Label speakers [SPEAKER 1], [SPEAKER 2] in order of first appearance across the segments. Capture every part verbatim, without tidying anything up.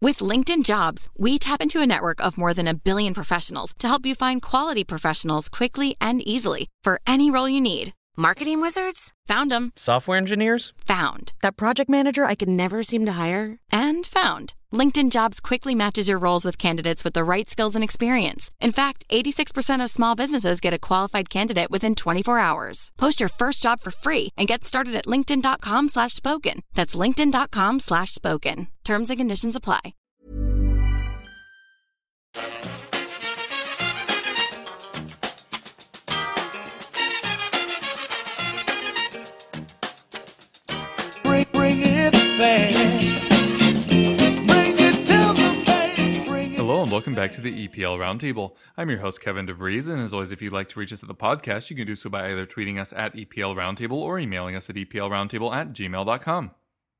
[SPEAKER 1] With LinkedIn Jobs, we tap into a network of more than a billion professionals to help you find quality professionals quickly and easily for any role you need. Marketing wizards? Found them.
[SPEAKER 2] Software engineers?
[SPEAKER 1] Found. That project manager I could never seem to hire? And found. LinkedIn Jobs quickly matches your roles with candidates with the right skills and experience. In fact, eighty-six percent of small businesses get a qualified candidate within twenty-four hours. Post your first job for free and get started at linkedin.com slash spoken. That's linkedin.com slash spoken. Terms and conditions apply.
[SPEAKER 3] Bring, bring it fast. Bring it to the bank. Bring it.
[SPEAKER 4] Hello and welcome back to the E P L Roundtable. I'm your host, Kevin DeVries, and as always, if you'd like to reach us at the podcast, you can do so by either tweeting us at E P L Roundtable or emailing us at E P L Roundtable at gmail dot com.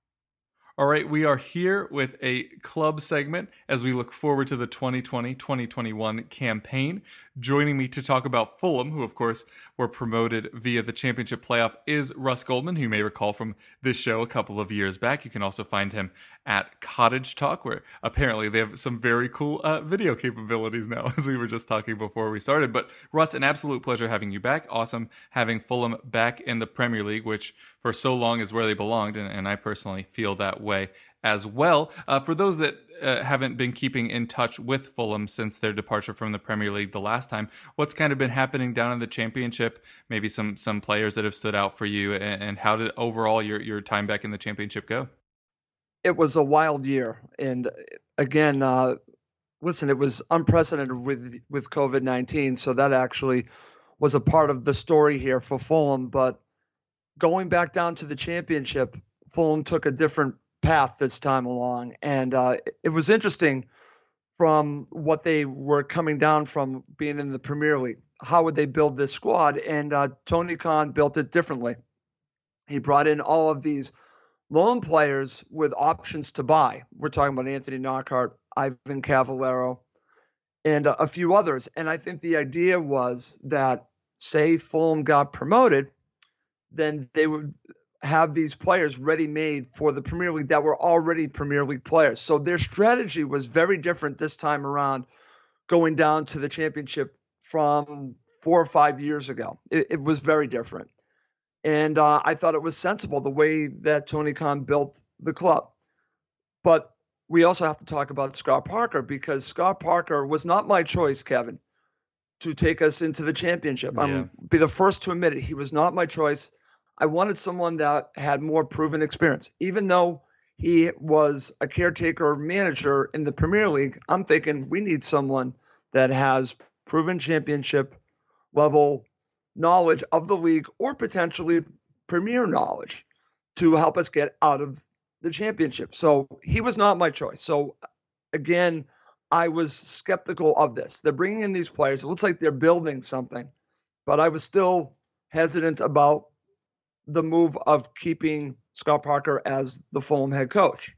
[SPEAKER 4] All right, we are here with a club segment as we look forward to the twenty twenty twenty twenty-one campaign. Joining me to talk about Fulham, who of course were promoted via the championship playoff, is Russ Goldman, who you may recall from this show a couple of years back. You can also find him at Cottage Talk, where apparently they have some very cool uh, video capabilities now, as we were just talking before we started. But Russ, an absolute pleasure having you back. Awesome having Fulham back in the Premier League, which for so long is where they belonged, and, and I personally feel that way as well. Uh, for those that uh, haven't been keeping in touch with Fulham since their departure from the Premier League the last time, what's kind of been happening down in the Championship? Maybe some some players that have stood out for you, and, and how did overall your, your time back in the Championship go?
[SPEAKER 5] It was a wild year. And again, uh, listen, it was unprecedented with, with COVID nineteen. So that actually was a part of the story here for Fulham. But going back down to the Championship, Fulham took a different path this time along. And uh, it was interesting from what they were coming down from being in the Premier League. How would they build this squad? And uh, Tony Khan built it differently. He brought in all of these loan players with options to buy. We're talking about Anthony Knockaert, Ivan Cavallero, and a, a few others. And I think the idea was that, say Fulham got promoted, then they would have these players ready-made for the Premier League that were already Premier League players. So their strategy was very different this time around, going down to the Championship from four or five years ago. It, it was very different. And uh, I thought it was sensible the way that Tony Khan built the club. But we also have to talk about Scott Parker, because Scott Parker was not my choice, Kevin, to take us into the Championship. Yeah. I'm be the first to admit it. He was not my choice. I wanted someone that had more proven experience. Even though he was a caretaker manager in the Premier League, I'm thinking we need someone that has proven Championship level knowledge of the league, or potentially Premier knowledge, to help us get out of the Championship. So he was not my choice. So again, I was skeptical of this. They're bringing in these players. It looks like they're building something, but I was still hesitant about the move of keeping Scott Parker as the Fulham head coach.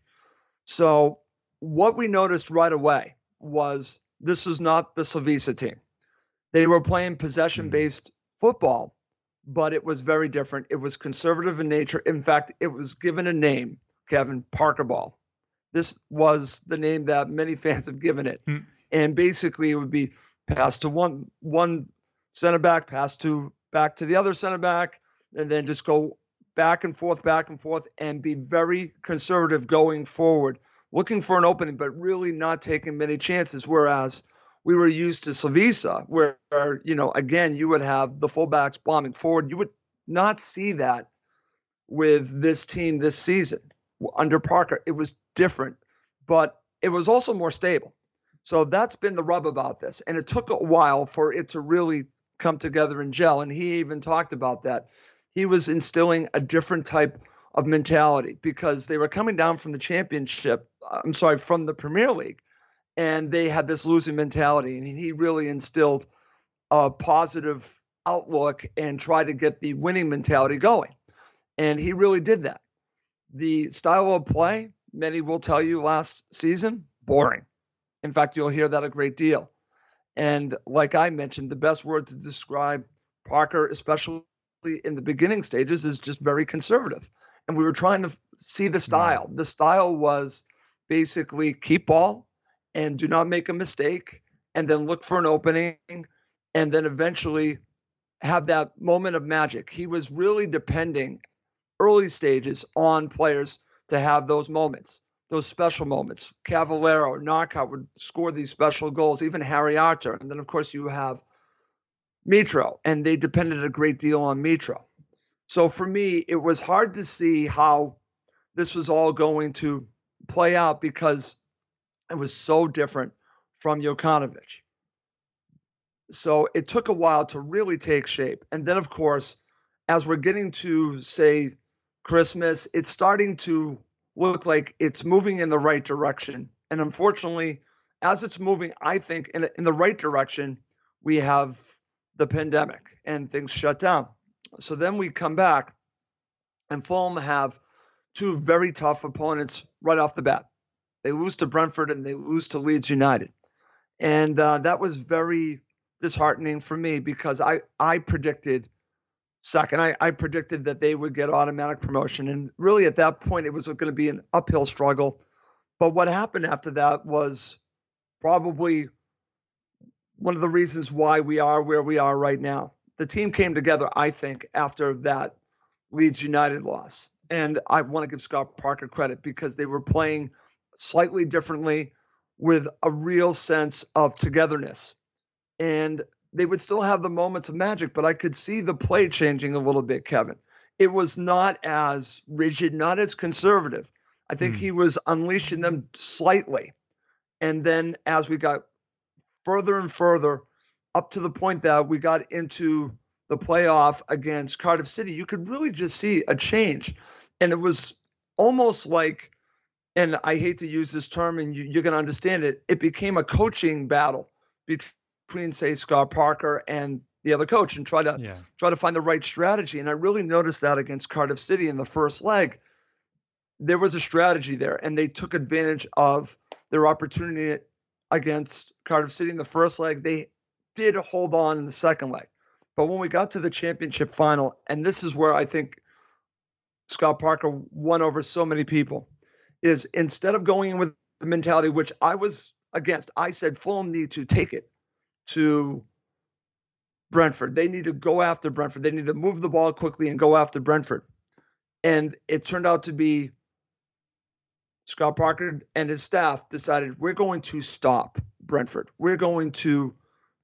[SPEAKER 5] So what we noticed right away was this was not the Slavisa team. They were playing possession-based football, but it was very different. It was conservative in nature. In fact, it was given a name, Kevin, Parker Ball. This was the name that many fans have given it. Mm. And basically it would be pass to one one center back, pass to back to the other center back, and then just go back and forth, back and forth, and be very conservative going forward, looking for an opening, but really not taking many chances. Whereas we were used to Slavisa, where, you know, again, you would have the fullbacks bombing forward. You would not see that with this team this season. Under Parker, it was different, but it was also more stable. So that's been the rub about this. And it took a while for it to really come together and gel. And he even talked about that. He was instilling a different type of mentality, because they were coming down from the Championship, I'm sorry, from the Premier League, and they had this losing mentality. And he really instilled a positive outlook and tried to get the winning mentality going. And he really did that. The style of play, many will tell you last season, boring. In fact, you'll hear that a great deal. And like I mentioned, the best word to describe Parker, especially in the beginning stages, is just very conservative. And we were trying to see the style. The style was basically keep ball and do not make a mistake, and then look for an opening, and then eventually have that moment of magic. He was really depending early stages on players to have those moments, those special moments. Cavallero, Knockout would score these special goals, even Harry Arter. And then, of course, you have Mitro, and they depended a great deal on Mitro. So for me, it was hard to see how this was all going to play out because it was so different from Jokanovic. So it took a while to really take shape. And then, of course, as we're getting to, say, Christmas, it's starting to look like it's moving in the right direction. And unfortunately, as it's moving, I think, in, in the right direction, we have the pandemic and things shut down. So then we come back, and Fulham have two very tough opponents right off the bat. They lose to Brentford and they lose to Leeds United. And uh, that was very disheartening for me because I, I predicted second. I, I predicted that they would get automatic promotion. And really at that point, it was going to be an uphill struggle. But what happened after that was probably one of the reasons why we are where we are right now. The team came together, I think, after that Leeds United loss. And I want to give Scott Parker credit because they were playing slightly differently with a real sense of togetherness. And they would still have the moments of magic, but I could see the play changing a little bit, Kevin. It was not as rigid, not as conservative. I think mm. he was unleashing them slightly. And then as we got further and further up to the point that we got into the playoff against Cardiff City, you could really just see a change. And it was almost like, and I hate to use this term and you, you're going to understand it, it became a coaching battle between, say, Scott Parker and the other coach and try to yeah. try to find the right strategy. And I really noticed that against Cardiff City in the first leg. There was a strategy there, and they took advantage of their opportunity against Cardiff City in the first leg. They did hold on in the second leg. But when we got to the championship final, and this is where I think Scott Parker won over so many people, is instead of going in with the mentality, which I was against, I said Fulham need to take it to Brentford. They need to go after Brentford. They need to move the ball quickly and go after Brentford. And it turned out to be Scott Parker and his staff decided we're going to stop Brentford. We're going to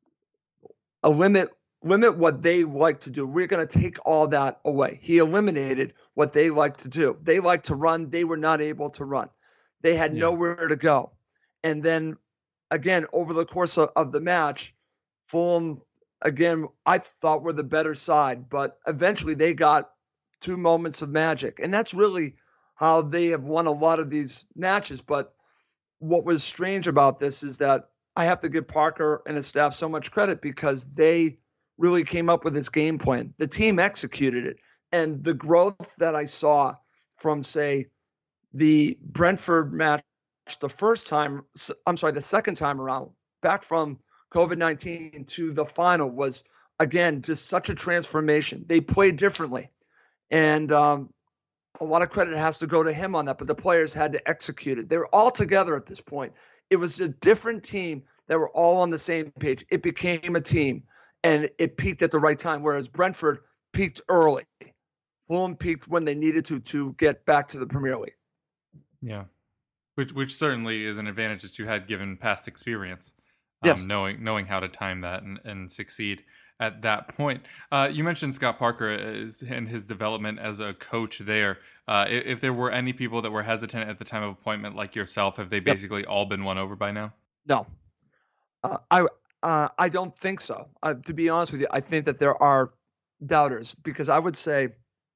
[SPEAKER 5] uh, limit limit what they like to do. We're going to take all that away. He eliminated what they like to do. They like to run. They were not able to run. They had yeah. nowhere to go. And then, again, over the course of, of the match, Fulham, again, I thought were the better side. But eventually they got two moments of magic. And that's really how they have won a lot of these matches. But what was strange about this is that I have to give Parker and his staff so much credit because they really came up with this game plan. The team executed it. And the growth that I saw from, say, the Brentford match the first time, I'm sorry, the second time around, back from COVID nineteen to the final was, again, just such a transformation. They played differently. And um, a lot of credit has to go to him on that, but the players had to execute it. They were all together at this point. It was a different team that were all on the same page. It became a team, and it peaked at the right time, whereas Brentford peaked early. Fulham peaked when they needed to to get back to the Premier League.
[SPEAKER 4] Yeah, which which certainly is an advantage that you had given past experience. Um,
[SPEAKER 5] yes.
[SPEAKER 4] Knowing knowing how to time that and, and succeed at that point. Uh, you mentioned Scott Parker as, and his development as a coach there. Uh, if, if there were any people that were hesitant at the time of appointment like yourself, have they basically yep. all been won over by now?
[SPEAKER 5] No. Uh, I uh, I don't think so. Uh, to be honest with you, I think that there are doubters because I would say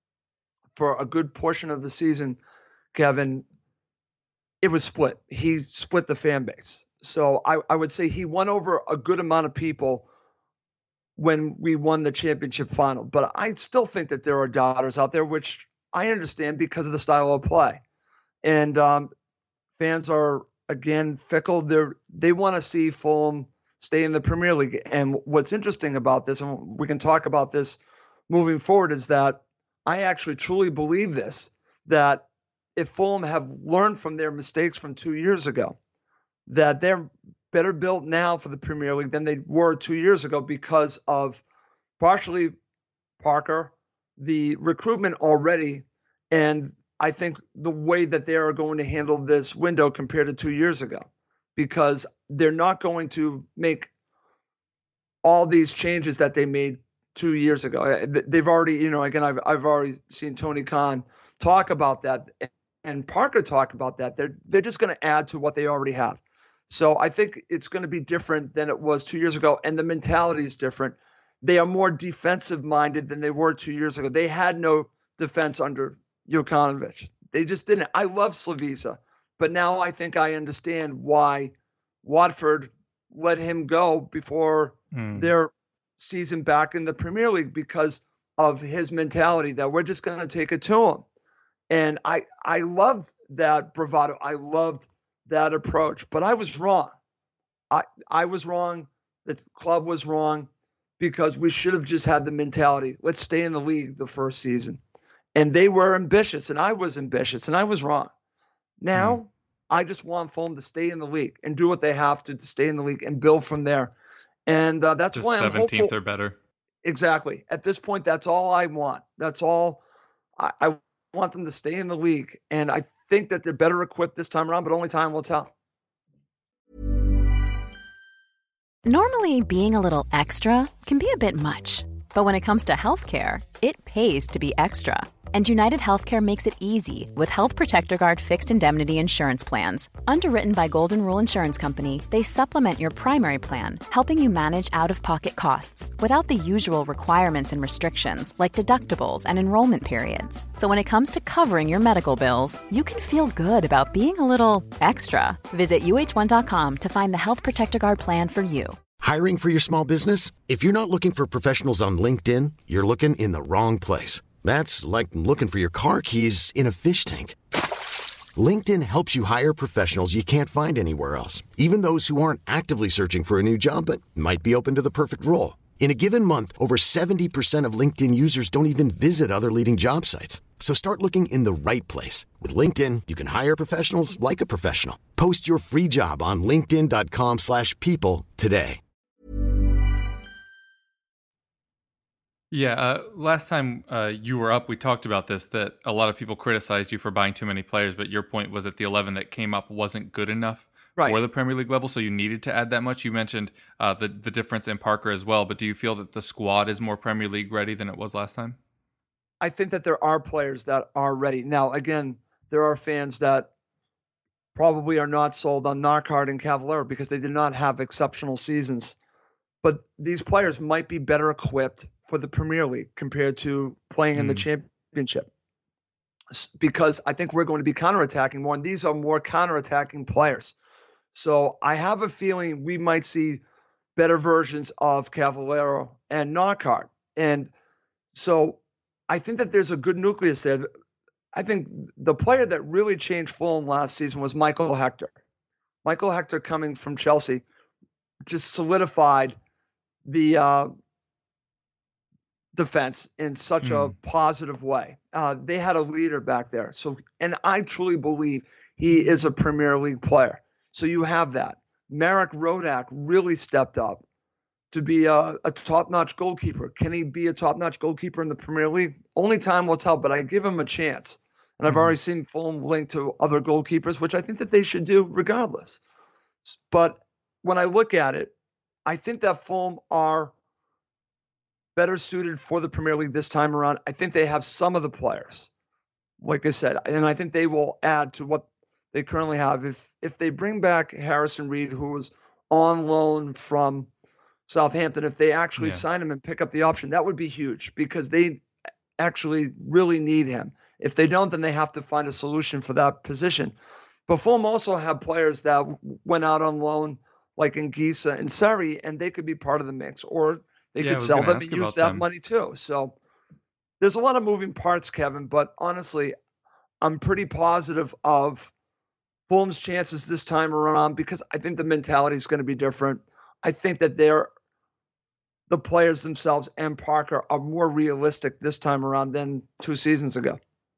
[SPEAKER 5] for a good portion of the season, Kevin, it was split. He split the fan base. So I, I would say he won over a good amount of people when we won the championship final. But I still think that there are doubters out there, which I understand because of the style of play. And um, fans are, again, fickle. They're, they want to see Fulham stay in the Premier League. And what's interesting about this, and we can talk about this moving forward, is that I actually truly believe this, that if Fulham have learned from their mistakes from two years ago, that they're better built now for the Premier League than they were two years ago because of partially Parker, the recruitment already, and I think the way that they are going to handle this window compared to two years ago, because they're not going to make all these changes that they made two years ago. They've already, you know, again, I've I've already seen Tony Khan talk about that and Parker talk about that. They're they're just going to add to what they already have. So I think it's going to be different than it was two years ago, and the mentality is different. They are more defensive minded than they were two years ago. They had no defense under Jokanovic. They just didn't. I love Slavisa, but now I think I understand why Watford let him go before mm. their season back in the Premier League, because of his mentality that we're just going to take it to him. And I I loved that bravado. I loved that approach, but I was wrong. I I was wrong. The club was wrong, because we should have just had the mentality, let's stay in the league the first season. And they were ambitious, and I was ambitious, and I was wrong. Now, mm. I just want Fulham to stay in the league and do what they have to to stay in the league and build from there. And uh, that's
[SPEAKER 4] just
[SPEAKER 5] why I'm
[SPEAKER 4] seventeenth
[SPEAKER 5] hopeful.
[SPEAKER 4] Or better. Exactly.
[SPEAKER 5] At this point, that's all I want. That's all I, I want them to stay in the league. And I think that they're better equipped this time around, but only time will tell.
[SPEAKER 1] Normally, being a little extra can be a bit much. But when it comes to healthcare, it pays to be extra. And United Healthcare makes it easy with Health Protector Guard fixed indemnity insurance plans. Underwritten by Golden Rule Insurance Company, they supplement your primary plan, helping you manage out-of-pocket costs without the usual requirements and restrictions like deductibles and enrollment periods. So when it comes to covering your medical bills, you can feel good about being a little extra. Visit U H one dot com to find the Health Protector Guard plan for you.
[SPEAKER 2] Hiring for your small business? If you're not looking for professionals on LinkedIn, you're looking in the wrong place. That's like looking for your car keys in a fish tank. LinkedIn helps you hire professionals you can't find anywhere else, even those who aren't actively searching for a new job but might be open to the perfect role. In a given month, over seventy percent of LinkedIn users don't even visit other leading job sites. So start looking in the right place. With LinkedIn, you can hire professionals like a professional. Post your free job on linkedin dot com slash people today.
[SPEAKER 4] Yeah, uh, last time uh, you were up, we talked about this, that a lot of people criticized you for buying too many players, but your point was that the eleven that came up wasn't good enough right. for the Premier League level, so you needed to add that much. You mentioned uh, the, the difference in Parker as well, but do you feel that the squad is more Premier League ready than it was last time?
[SPEAKER 5] I think that there are players that are ready. Now, again, there are fans that probably are not sold on Knockaert and Cavallero because they did not have exceptional seasons. But these players might be better equipped for the Premier League compared to playing in mm. the Championship, because I think we're going to be counterattacking more, and these are more counterattacking players. So I have a feeling we might see better versions of Cavallero and Knockaert. And so I think that there's a good nucleus there. I think the player that really changed Fulham last season was Michael Hector. Michael Hector, coming from Chelsea, just solidified the uh, defense in such mm. a positive way. Uh, they had a leader back there. So, and I truly believe he is a Premier League player. So you have that. Marek Rodak really stepped up to be a, a top-notch goalkeeper. Can he be a top-notch goalkeeper in the Premier League? Only time will tell, but I give him a chance. And I've mm. already seen Fulham linked to other goalkeepers, which I think that they should do regardless. But when I look at it, I think that Fulham are better suited for the Premier League this time around. I think they have some of the players, like I said, and I think they will add to what they currently have. If if they bring back Harrison Reed, who was on loan from Southampton, if they actually yeah. sign him and pick up the option, that would be huge, because they actually really need him. If they don't, then they have to find a solution for that position. But Fulham also have players that went out on loan, like Ngisa and Sarri, and they could be part of the mix, or they
[SPEAKER 4] yeah,
[SPEAKER 5] could sell them and use that
[SPEAKER 4] them.
[SPEAKER 5] money too. So there's a lot of moving parts, Kevin, but honestly, I'm pretty positive of Fulham's chances this time around, because I think the mentality is going to be different. I think that they're the players themselves and Parker are more realistic this time around than two seasons ago.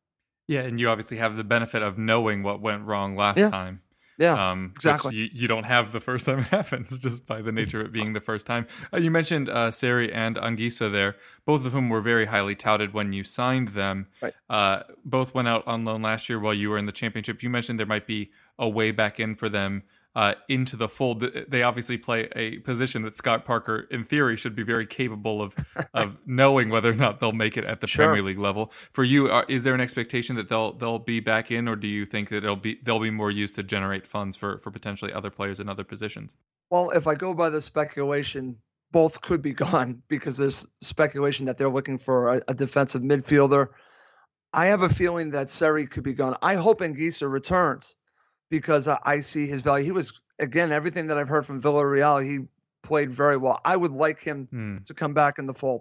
[SPEAKER 4] Yeah, and you obviously have the benefit of knowing what went wrong last
[SPEAKER 5] Yeah.
[SPEAKER 4] time.
[SPEAKER 5] Yeah,
[SPEAKER 4] Um,
[SPEAKER 5] exactly.
[SPEAKER 4] Which you, you don't have the first time it happens, just by the nature of it being the first time. Uh, you mentioned uh, Seri and Anguissa there, both of whom were very highly touted when you signed them.
[SPEAKER 5] Right.
[SPEAKER 4] Uh, both went out on loan last year while you were in the championship. You mentioned there might be a way back in for them uh, into the fold. They obviously play a position that Scott Parker, in theory, should be very capable of of knowing whether or not they'll make it at the
[SPEAKER 5] Sure.
[SPEAKER 4] Premier League level. For you, are, is there an expectation that they'll they'll be back in, or do you think that it'll be they'll be more used to generate funds for for potentially other players in other positions?
[SPEAKER 5] Well, if I go by the speculation, both could be gone because there's speculation that they're looking for a, a defensive midfielder. I have a feeling that Seri could be gone. I hope Anguissa returns because I, I see his value. He was, again, everything that I've heard from Villarreal, he played very well. I would like him
[SPEAKER 4] Hmm.
[SPEAKER 5] to come back in the fold.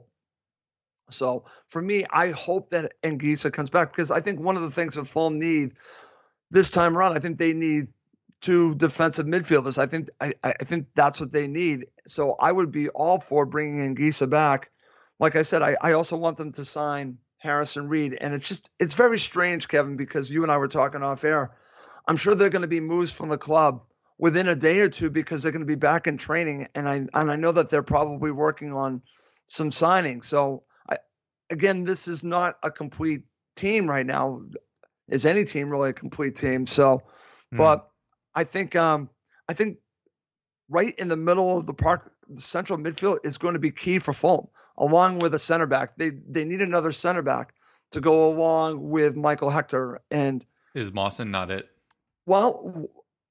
[SPEAKER 5] So for me, I hope that Anguissa comes back because I think one of the things that Fulham need this time around, I think they need two defensive midfielders. I think I, I think that's what they need. So I would be all for bringing Anguissa back. Like I said, I, I also want them to sign Harrison Reed. And it's just, it's very strange, Kevin, because you and I were talking off air. I'm sure they're going to be moves from the club within a day or two because they're going to be back in training. And I, and I know that they're probably working on some signings. So I, again, this is not a complete team right now. Is any team really a complete team? So,
[SPEAKER 4] Hmm.
[SPEAKER 5] but I think, um, I think right in the middle of the park, the central midfield is going to be key for Fulham, along with a center back. They they need another center back to go along with Michael Hector. And
[SPEAKER 4] Is Mawson not it?
[SPEAKER 5] well,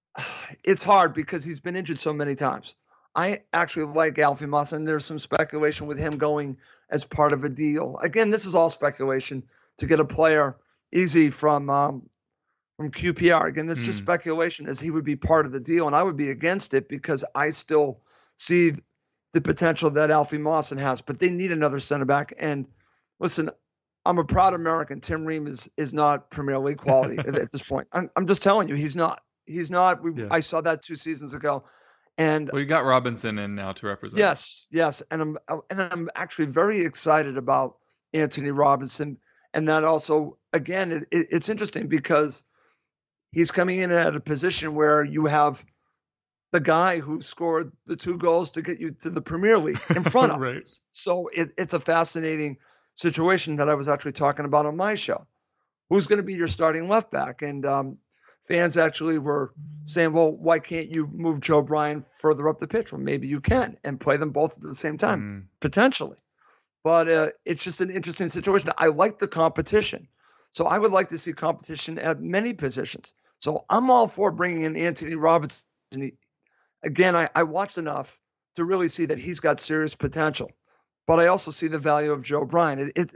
[SPEAKER 5] it's hard because he's been injured so many times. I actually like Alfie Mawson. There's some speculation with him going as part of a deal. Again, this is all speculation to get a player easy from um, from Q P R. Again, this is just
[SPEAKER 4] Hmm.
[SPEAKER 5] speculation as he would be part of the deal, and I would be against it because I still see the potential that Alfie Mawson has. But they need another center back. And listen, I'm a proud American. Tim Ream is is not Premier League quality at, at this point. I'm, I'm just telling you, he's not. He's not. We,
[SPEAKER 4] Yeah.
[SPEAKER 5] I saw that two seasons ago, and
[SPEAKER 4] Well, you got Robinson in now to represent.
[SPEAKER 5] yes, yes, and I'm and I'm actually very excited about Anthony Robinson, and that also again it, it, it's interesting because he's coming in at a position where you have the guy who scored the two goals to get you to the Premier League in front of
[SPEAKER 4] Right.
[SPEAKER 5] us. So it, it's a fascinating situation that I was actually talking about on my show. Who's going to be your starting left back? And um, fans actually were saying, well, why can't you move Joe Bryan further up the pitch? Well, maybe you can and play them both at the same time,
[SPEAKER 4] Hmm.
[SPEAKER 5] potentially. But uh, it's just an interesting situation. I like the competition. So I would like to see competition at many positions. So I'm all for bringing in Anthony Robinson. He- Again, I, I watched enough to really see that he's got serious potential. But I also see the value of Joe Bryan. It, it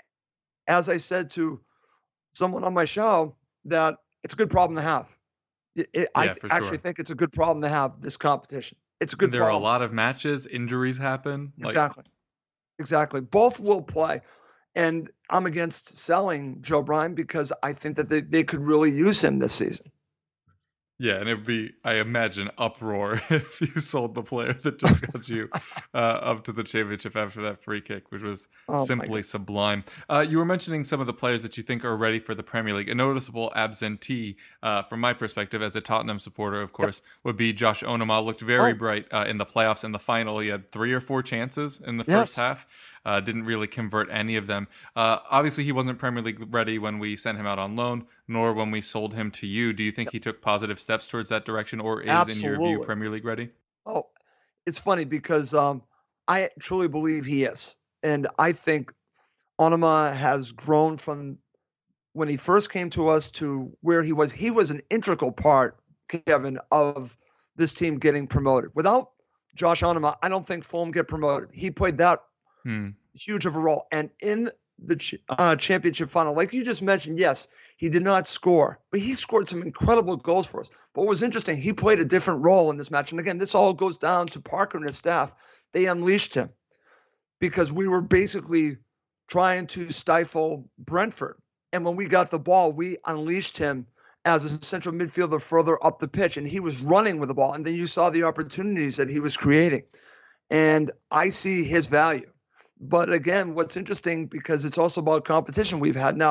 [SPEAKER 5] as I said to someone on my show, that it's a good problem to have. It, it, I
[SPEAKER 4] Yeah,
[SPEAKER 5] th-
[SPEAKER 4] for
[SPEAKER 5] actually
[SPEAKER 4] sure.
[SPEAKER 5] think it's a good problem to have this competition. It's a good
[SPEAKER 4] There
[SPEAKER 5] problem.
[SPEAKER 4] are a lot of matches, injuries happen. Like,
[SPEAKER 5] Exactly. Exactly. Both will play. And I'm against selling Joe Bryan because I think that they, they could really use him this season.
[SPEAKER 4] Yeah, and it'd be, I imagine, uproar if you sold the player that just got you uh, up to the championship after that free kick, which was
[SPEAKER 5] Oh, my
[SPEAKER 4] simply
[SPEAKER 5] God.
[SPEAKER 4] sublime. Uh, you were mentioning some of the players that you think are ready for the Premier League. A noticeable absentee, uh, from my perspective as a Tottenham supporter, of course, would be Josh Onoma. Looked very
[SPEAKER 5] Oh.
[SPEAKER 4] bright uh, in the playoffs and the final. He had three or four chances in the
[SPEAKER 5] Yes.
[SPEAKER 4] first half. Uh, didn't really convert any of them. Uh, obviously, he wasn't Premier League ready when we sent him out on loan, nor when we sold him to you. Do you think he took positive steps towards that direction, or is, in your view,
[SPEAKER 5] Absolutely.
[SPEAKER 4] Premier League ready?
[SPEAKER 5] Oh, it's funny because um, I truly believe he is. And I think Onoma has grown from when he first came to us to where he was. He was an integral part, Kevin, of this team getting promoted. Without Josh Onoma, I don't think Fulham get promoted. He played that
[SPEAKER 4] Hmm.
[SPEAKER 5] huge of a role. And in the ch- uh, championship final, like you just mentioned, yes, he did not score, but he scored some incredible goals for us. But what was interesting, he played a different role in this match. And again, this all goes down to Parker and his staff. They unleashed him because we were basically trying to stifle Brentford. And when we got the ball, we unleashed him as a central midfielder further up the pitch. And he was running with the ball. And then you saw the opportunities that he was creating. And I see his value. But again, what's interesting, because it's also about competition, we've had now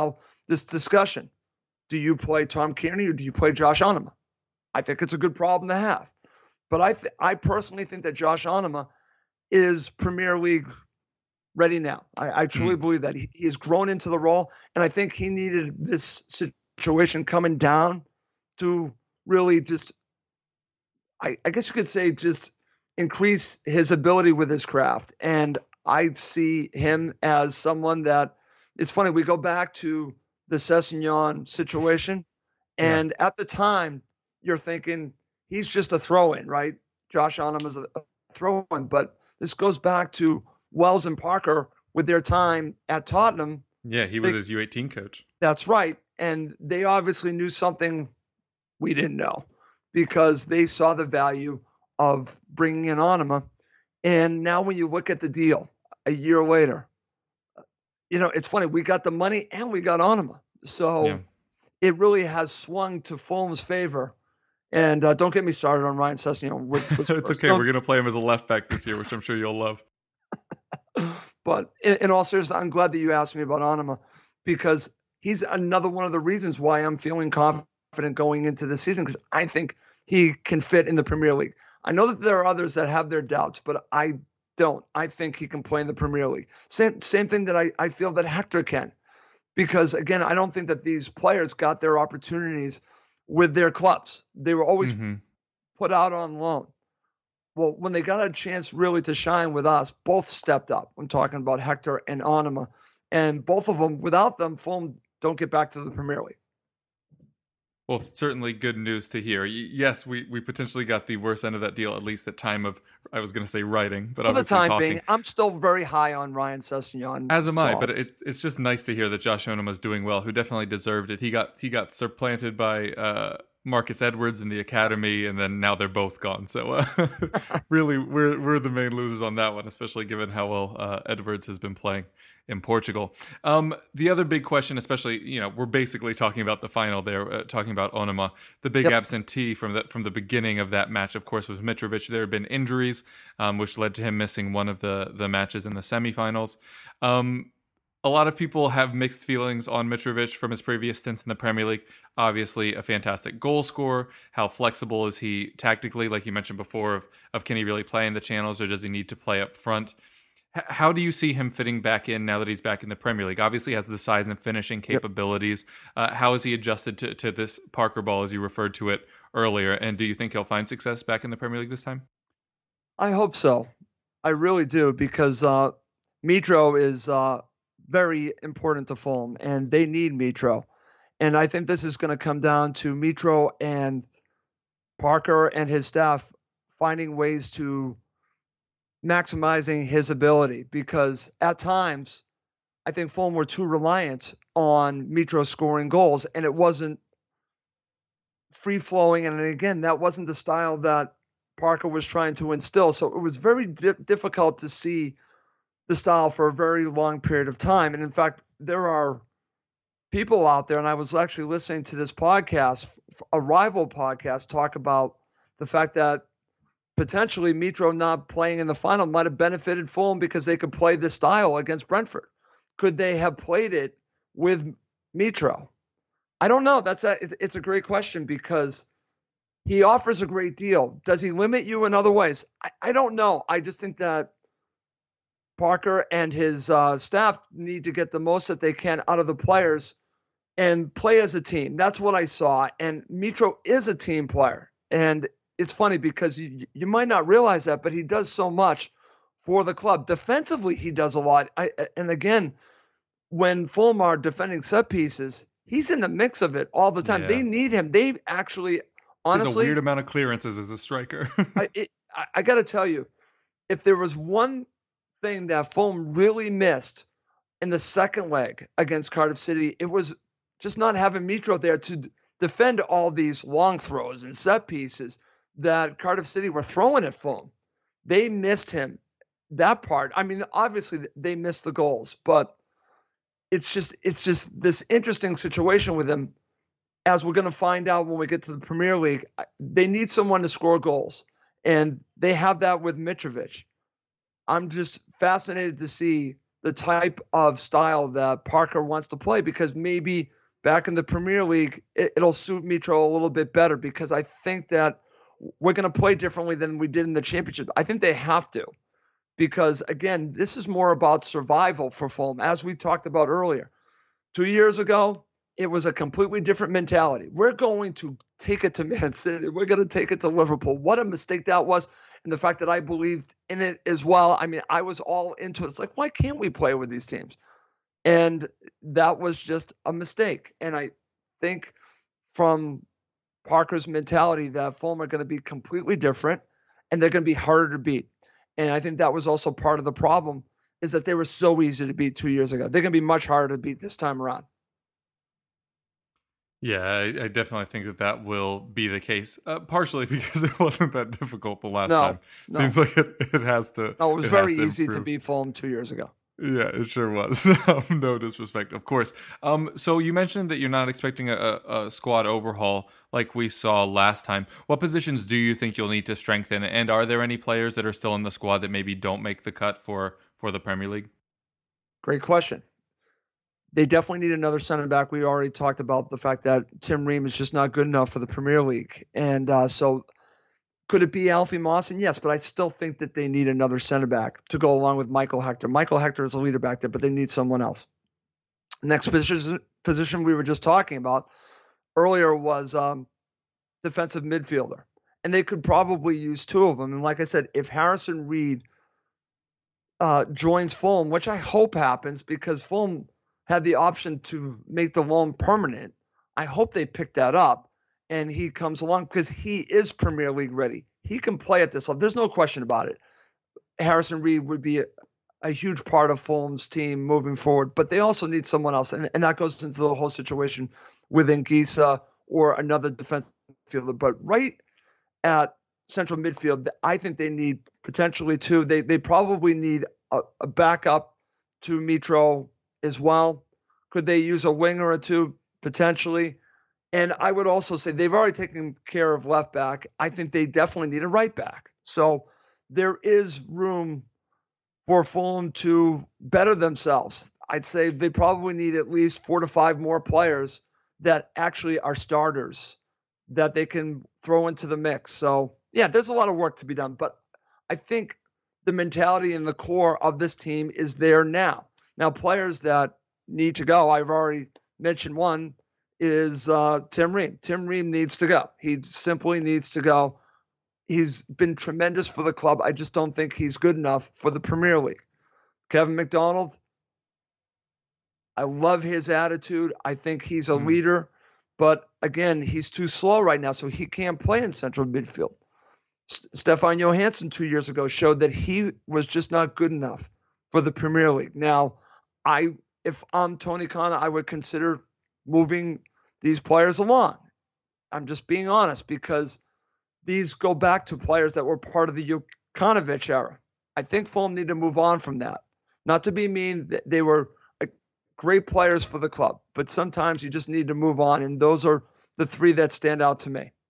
[SPEAKER 5] this discussion. Do you play Tom Kearney or do you play Josh Onomah? I think it's a good problem to have. But I th- I personally think that Josh Onomah is Premier League ready now. I, I truly mm. believe that. He, he has grown into the role, and I think he needed this situation coming down to really just, I, I guess you could say, just increase his ability with his craft. And I see him as someone that, it's funny, we go back to the Sessegnon situation, and yeah. at the time, you're thinking he's just a throw-in, right? Josh Onomah is a, a throw-in, but this goes back to Wells and Parker with their time at Tottenham.
[SPEAKER 4] Yeah, he was
[SPEAKER 5] they,
[SPEAKER 4] his U eighteen coach.
[SPEAKER 5] That's right. And they obviously knew something we didn't know because they saw the value of bringing in Onomah. And now when you look at the deal a year later, you know, it's funny. We got the money and we got Onomah. So yeah. it really has swung to Fulham's favor. And uh, don't get me started on Ryan Sessegnon.
[SPEAKER 4] It's okay. Don't, We're going to play him as a left back this year, which I'm sure you'll love.
[SPEAKER 5] But in, in all seriousness, I'm glad that you asked me about Onomah because he's another one of the reasons why I'm feeling confident going into the season because I think he can fit in the Premier League. I know that there are others that have their doubts, but I don't. I think he can play in the Premier League. Same, same thing that I, I feel that Hector can. Because, again, I don't think that these players got their opportunities with their clubs. They were always mm-hmm. put out on loan. Well, when they got a chance really to shine with us, both stepped up. I'm talking about Hector and Onomah. And both of them, without them, Fulham don't get back to the Premier League.
[SPEAKER 4] Well, certainly good news to hear. Yes, we, we potentially got the worst end of that deal, at least at time of, I was going to say writing, but
[SPEAKER 5] for the time
[SPEAKER 4] talking.
[SPEAKER 5] being, I'm still very high on Ryan Sessegnon.
[SPEAKER 4] As am I, but it, it's just nice to hear that Josh Onomah is doing well, who definitely deserved it. He got he got supplanted by uh, Marcus Edwards in the academy, and then now they're both gone. So uh, really, we're we're the main losers on that one, especially given how well uh, Edwards has been playing in Portugal. Um, the other big question, especially, you know, we're basically talking about the final there, uh, talking about Onomah. The big yep. absentee from the, from the beginning of that match, of course, was Mitrovic. There had been injuries, um, which led to him missing one of the, the matches in the semifinals. Um, a lot of people have mixed feelings on Mitrovic from his previous stints in the Premier League. Obviously, a fantastic goal scorer. How flexible is he tactically, like you mentioned before, of, of can he really play in the channels or does he need to play up front? How do you see him fitting back in now that he's back in the Premier League? Obviously, he has the size and finishing capabilities. Yep. Uh, how has he adjusted to, to this Parker ball, as you referred to it earlier? And do you think he'll find success back in the Premier League this time?
[SPEAKER 5] I hope so. I really do, because uh, Mitro is uh, very important to Fulham, and they need Mitro. And I think this is going to come down to Mitro and Parker and his staff finding ways to maximizing his ability, because at times I think Fulham were too reliant on Mitro scoring goals, and it wasn't free flowing. And again, that wasn't the style that Parker was trying to instill. So it was very di- difficult to see the style for a very long period of time. And in fact, there are people out there, and I was actually listening to this podcast, a rival podcast, talk about the fact that potentially Mitro not playing in the final might have benefited Fulham because they could play this style against Brentford. Could they have played it with Mitro? I don't know. That's a, it's a great question, because he offers a great deal. Does he limit you in other ways? I, I don't know. I just think that Parker and his uh, staff need to get the most that they can out of the players and play as a team. That's what I saw. And Mitro is a team player. And it's funny because you, you might not realize that, but he does so much for the club. Defensively, he does a lot. I, and again, when Fulham are defending set pieces, he's in the mix of it all the time. Yeah. They need him. They actually, honestly,
[SPEAKER 4] there's a weird amount of clearances as a striker.
[SPEAKER 5] I, it, I, I got to tell you, if there was one thing that Fulham really missed in the second leg against Cardiff City, it was just not having Mitro there to d- defend all these long throws and set pieces that Cardiff City were throwing at Fulham. They missed him, that part. I mean, obviously they missed the goals, but it's just it's just this interesting situation with him, as we're going to find out when we get to the Premier League. They need someone to score goals, and they have that with Mitrovic. I'm just fascinated to see the type of style that Parker wants to play, because maybe back in the Premier League, it, it'll suit Mitro a little bit better because I think that we're going to play differently than we did in the Championship. I think they have to because, again, this is more about survival for Fulham, as we talked about earlier. Two years ago, it was a completely different mentality. We're going to take it to Man City. We're going to take it to Liverpool. What a mistake that was. And the fact that I believed in it as well. I mean, I was all into it. It's like, why can't we play with these teams? And that was just a mistake. And I think from Parker's mentality that Fulham are going to be completely different and they're going to be harder to beat. And I think that was also part of the problem is that they were so easy to beat two years ago. They're going to be much harder to beat this time around.
[SPEAKER 4] Yeah, I, I definitely think that that will be the case, uh, partially because it wasn't that difficult the last
[SPEAKER 5] no,
[SPEAKER 4] time.
[SPEAKER 5] No.
[SPEAKER 4] Seems like it, it has to.
[SPEAKER 5] No, it was
[SPEAKER 4] it
[SPEAKER 5] very
[SPEAKER 4] to
[SPEAKER 5] easy
[SPEAKER 4] improve.
[SPEAKER 5] to beat Fulham two years ago.
[SPEAKER 4] Yeah, it sure was. No disrespect, of course. Um, so you mentioned that you're not expecting a, a squad overhaul like we saw last time. What positions do you think you'll need to strengthen? And are there any players that are still in the squad that maybe don't make the cut for, for the Premier League?
[SPEAKER 5] Great question. They definitely need another center back. We already talked about the fact that Tim Ream is just not good enough for the Premier League. And uh, so could it be Alfie Mawson? Yes, but I still think that they need another center back to go along with Michael Hector. Michael Hector is a leader back there, but they need someone else. Next position, position we were just talking about earlier was um, defensive midfielder. And they could probably use two of them. And like I said, if Harrison Reed uh, joins Fulham, which I hope happens because Fulham had the option to make the loan permanent, I hope they pick that up and he comes along because he is Premier League ready. He can play at this level. There's no question about it. Harrison Reed would be a, a huge part of Fulham's team moving forward, but they also need someone else. And, and that goes into the whole situation with Anguissa or another defensive fielder. But right at central midfield, I think they need potentially two. They, they probably need a, a backup to Mitro as well. Could they use a winger or two? Potentially. And I would also say they've already taken care of left back. I think they definitely need a right back. So there is room for Fulham to better themselves. I'd say they probably need at least four to five more players that actually are starters that they can throw into the mix. So, yeah, there's a lot of work to be done. But I think the mentality and the core of this team is there now. Now, players that need to go, I've already mentioned one, is uh, Tim Ream. Tim Ream needs to go. He simply needs to go. He's been tremendous for the club. I just don't think he's good enough for the Premier League. Kevin McDonald, I love his attitude. I think he's a mm. leader. But, again, he's too slow right now, so he can't play in central midfield. S- Stefan Johansson two years ago showed that he was just not good enough for the Premier League. Now, I if I'm Tony Khan, I would consider moving these players along. I'm just being honest because these go back to players that were part of the Jukanovic era. I think Fulham need to move on from that. Not to be mean, they were great players for the club, but sometimes you just need to move on, and those are the three that stand out to me.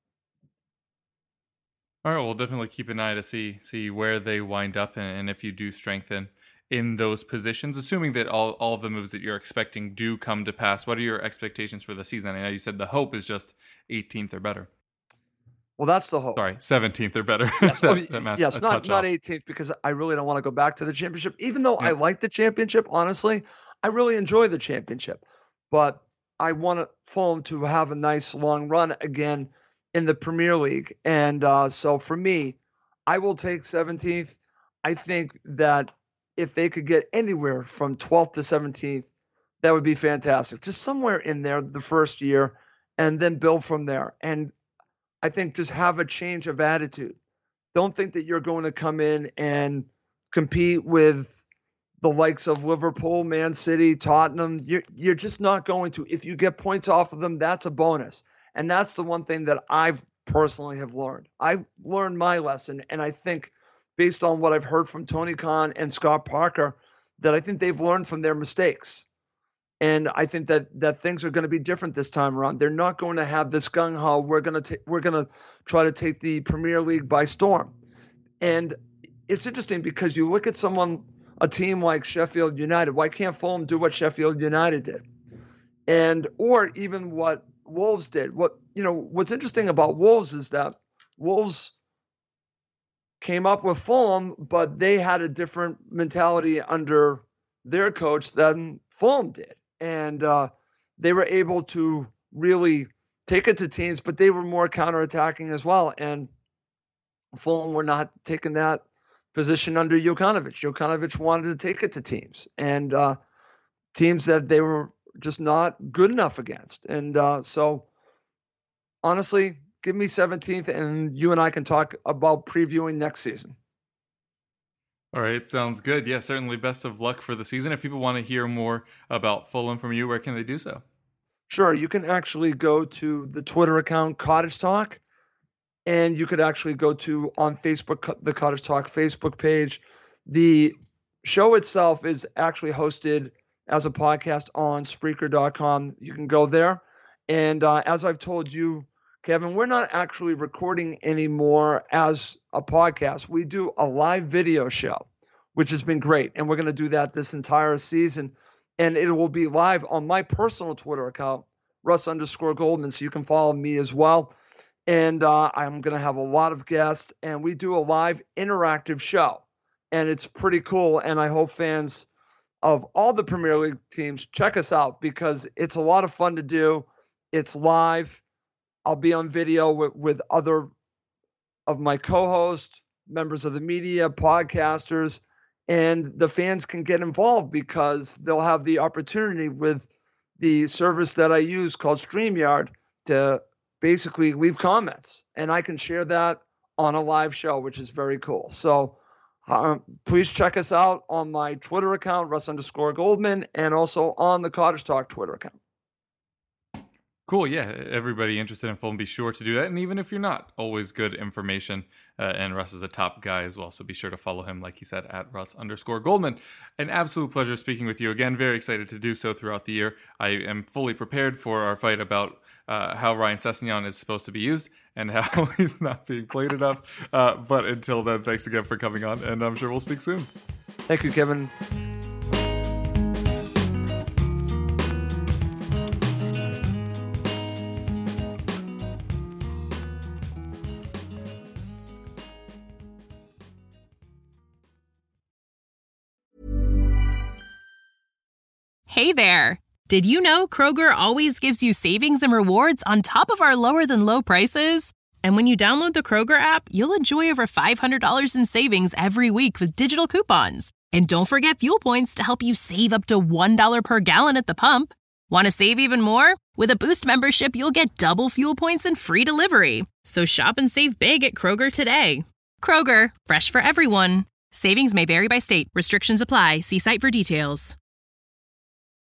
[SPEAKER 4] All right, we'll definitely keep an eye to see see where they wind up and, and if you do strengthen in those positions, assuming that all, all of the moves that you're expecting do come to pass. What are your expectations for the season? I know you said the hope is just eighteenth or better.
[SPEAKER 5] Well, that's the hope.
[SPEAKER 4] Sorry, seventeenth or better.
[SPEAKER 5] Yes,
[SPEAKER 4] that,
[SPEAKER 5] oh,
[SPEAKER 4] that math,
[SPEAKER 5] yes not, not
[SPEAKER 4] off.
[SPEAKER 5] eighteenth because I really don't want to go back to the championship. Even though
[SPEAKER 4] yeah.
[SPEAKER 5] I like the championship, honestly, I really enjoy the championship. But I want Fulham to have a nice long run again in the Premier League. And uh, so for me, I will take seventeenth. I think that if they could get anywhere from twelfth to seventeenth, that would be fantastic. Just somewhere in there the first year and then build from there. And I think just have a change of attitude. Don't think that you're going to come in and compete with the likes of Liverpool, Man City, Tottenham. You're, you're just not going to. If you get points off of them, that's a bonus. And that's the one thing that I've personally have learned. I've learned my lesson, and I think based on what I've heard from Tony Khan and Scott Parker, that I think they've learned from their mistakes. And I think that that things are going to be different this time around. They're not going to have this gung-ho, we're going to we're going to try to take the Premier League by storm. And it's interesting because you look at someone, a team like Sheffield United. Why can't Fulham do what Sheffield United did? and or even what Wolves did. What you know, what's interesting about Wolves is that Wolves came up with Fulham, but they had a different mentality under their coach than Fulham did. And uh, they were able to really take it to teams, but they were more counterattacking as well. And Fulham were not taking that position under Jokanovic. Jokanovic wanted to take it to teams and uh, teams that they were just not good enough against. And uh, so, honestly, give me seventeenth, and you and I can talk about previewing next season.
[SPEAKER 4] All right, sounds good. Yeah, certainly best of luck for the season. If people want to hear more about Fulham from you, where can they do so?
[SPEAKER 5] Sure, you can actually go to the Twitter account Cottage Talk, and you could actually go to on Facebook, the Cottage Talk Facebook page. The show itself is actually hosted as a podcast on Spreaker dot com. You can go there. And uh, as I've told you, Kevin, we're not actually recording anymore as a podcast. We do a live video show, which has been great. And we're going to do that this entire season. And it will be live on my personal Twitter account, Russ underscore Goldman. So you can follow me as well. And uh, I'm going to have a lot of guests. And we do a live interactive show. And it's pretty cool. And I hope fans of all the Premier League teams check us out because it's a lot of fun to do. It's live. I'll be on video with, with other of my co-hosts, members of the media, podcasters, and the fans can get involved because they'll have the opportunity with the service that I use called StreamYard to basically leave comments. And I can share that on a live show, which is very cool. So um, please check us out on my Twitter account, Russ underscore Goldman, and also on the Cottage Talk Twitter account.
[SPEAKER 4] Cool, yeah. Everybody interested in Fulham, be sure to do that. And even if you're not, always good information. Uh, and Russ is a top guy as well, so be sure to follow him, like he said, at Russ underscore Goldman. An absolute pleasure speaking with you again. Very excited to do so throughout the year. I am fully prepared for our fight about uh, how Ryan Sessegnon is supposed to be used and how he's not being played enough. Uh, but until then, thanks again for coming on, and I'm sure we'll speak soon.
[SPEAKER 5] Thank you, Kevin.
[SPEAKER 6] Hey there! Did you know Kroger always gives you savings and rewards on top of our lower-than-low prices? And when you download the Kroger app, you'll enjoy over five hundred dollars in savings every week with digital coupons. And don't forget fuel points to help you save up to one dollar per gallon at the pump. Want to save even more? With a Boost membership, you'll get double fuel points and free delivery. So shop and save big at Kroger today. Kroger, fresh for everyone. Savings may vary by state. Restrictions apply. See site for details.